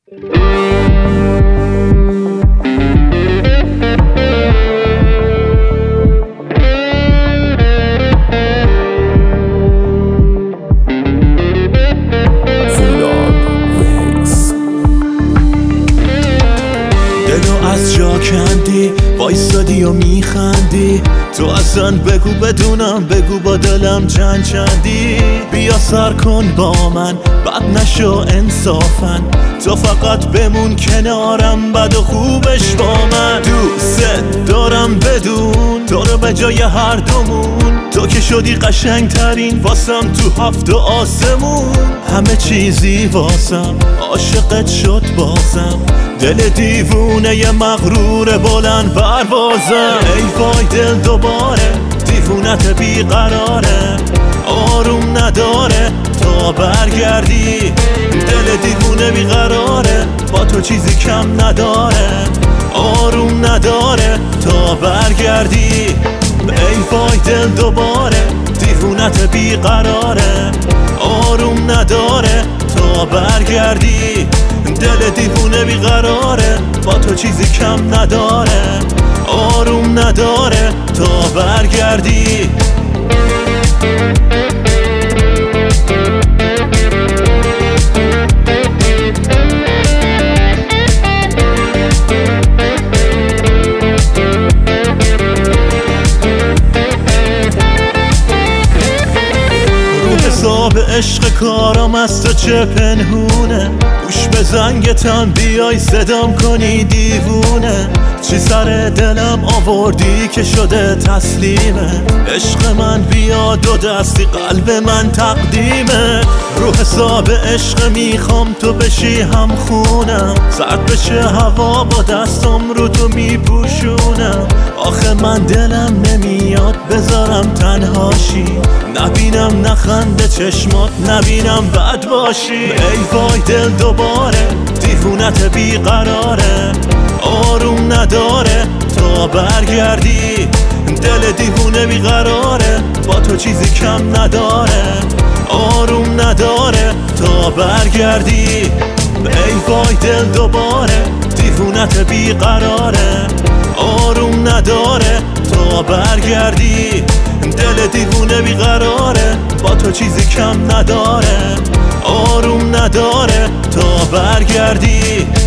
دلو از جا کندی، وایستادی و میخندی. تو اصلا بگو بدونم، بگو با دلم چندی. بیا سر کن با من، بد نشو انصافا. تو فقط بمون کنارم، بد و خوبش با من. دوست دارم بدون تو رو به جای هر دومون. تو که شدی قشنگ ترین واسم تو هفت آسمون. همه چیزی واسم عاشقت شد بازم. دل دیوونه مغرور بلند پروازم. ای وای دل دوباره دیوونت بیقراره. آروم نداره تا برگردی. دل دیوونه بیقراره، با تو چیزی کم نداره. آروم نداره تا برگردی. ای وای دل دوباره دیوونت بیقراره. آروم نداره تا برگردی. دل دیوونه بیقراره، با تو چیزی کم نداره. آروم نداره تا برگردی. حساب عشق کارم از تو چه پنهونه. گوش به زنگتم بیای صدام کنی دیوونه. چی سر دلم آوردی که شده تسلیمه. عشق من بیا دو دستی قلب من تقدیمه. رو حساب عشق میخوام تو بشی هم خونم. سرد بشه هوا با دستم رو تو میپوشونم. آخه من دلم نمیاد بذارم تنهاشی. نبینم نخنده چشمات، نبینم بد باشی. ای وای دل دوباره دیوونت بیقراره. آروم نداره تا برگردی. دل دیوونه بیقراره، با تو چیزی کم نداره. آروم نداره تا برگردی. ای وای دل دوباره دیوونت بیقراره. آروم نداره تا برگردی. دل دیوونه بیقراره، با تو چیزی کم نداره. آروم نداره تا برگردی.